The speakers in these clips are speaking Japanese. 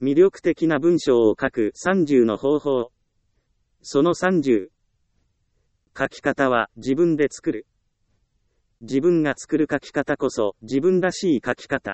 魅力的な文章を書く30の方法。その30。書き方は自分で作る。自分が作る書き方こそ自分らしい書き方。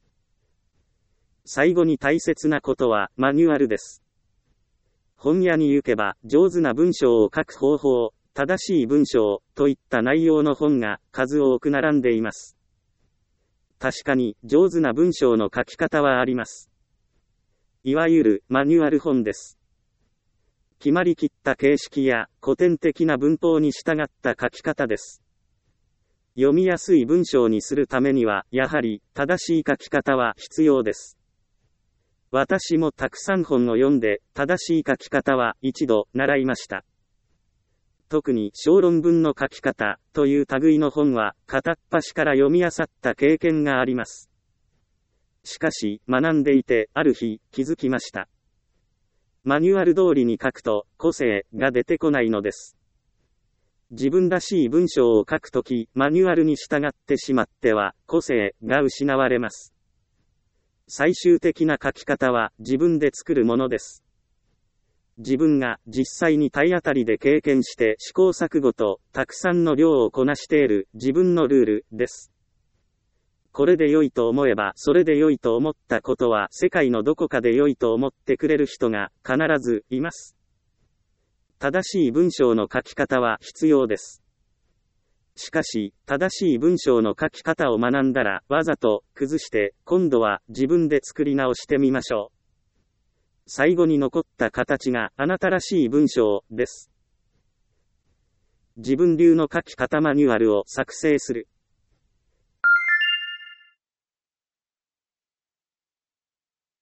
最後に大切なことはマニュアルです。本屋に行けば上手な文章を書く方法、正しい文章といった内容の本が数多く並んでいます。確かに上手な文章の書き方はあります。いわゆるマニュアル本です。決まりきった形式や古典的な文法に従った書き方です。読みやすい文章にするためにはやはり正しい書き方は必要です。私もたくさん本を読んで正しい書き方は一度習いました。特に小論文の書き方という類の本は片っ端から読み漁った経験があります。しかし学んでいてある日気づきました。マニュアル通りに書くと個性が出てこないのです。自分らしい文章を書くときマニュアルに従ってしまっては個性が失われます。最終的な書き方は自分で作るものです。自分が実際に体当たりで経験して試行錯誤とたくさんの量をこなしている自分のルールです。これで良いと思えばそれで良いと思ったことは世界のどこかで良いと思ってくれる人が必ずいます。正しい文章の書き方は必要です。しかし、正しい文章の書き方を学んだら、わざと崩して、今度は自分で作り直してみましょう。最後に残った形があなたらしい文章です。自分流の書き方マニュアルを作成する。